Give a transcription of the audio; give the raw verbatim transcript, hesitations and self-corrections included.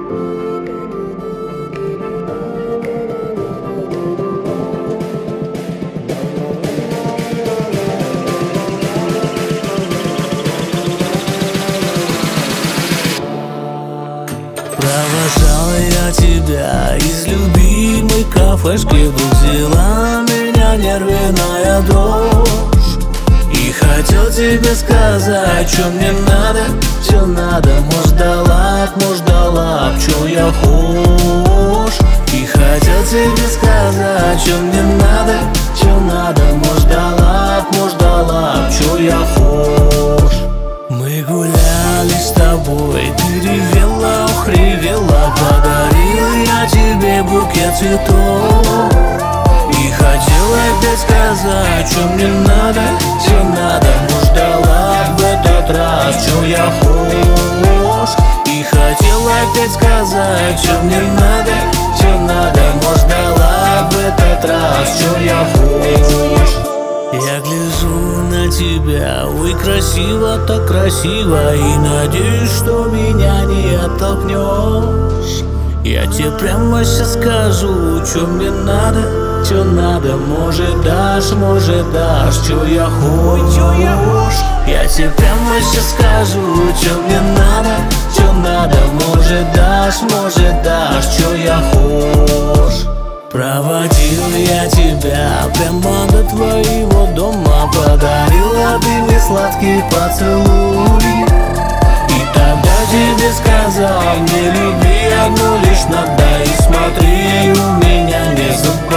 Провожал я тебя из любимой кафешки, будила меня нервная дрожь. И хотел тебе сказать, что мне надо, что надо. Может дала, может дала, что я хочешь. И хотел тебе сказать, что мне надо, что надо. Может дала, может дала, что я хочешь. Мы гуляли с тобой, ты ревела, охревела. Подарил я тебе букет цветов. И хотел опять сказать, что мне надо, что надо. Может дала в этот раз, что я хочешь. И хотел опять сказать, что мне надо, что надо. Может дала в этот раз, что я хочешь. Я гляжу на тебя, ой, красиво, так красиво. И надеюсь, что меня не оттолкнешь. Я тебе прямо сейчас скажу, что мне надо, что надо. Может дашь, может дашь, что я хочешь. Я тебе прямо сейчас скажу, что мне надо, что надо. Может дашь, может дашь, что я хочешь. Проводил я тебя прямо до твоего дома. Подарила ты мне сладкий поцелуй. И тогда тебе сказал, мне любви одну лишь надо. И смотри, у меня не забудь.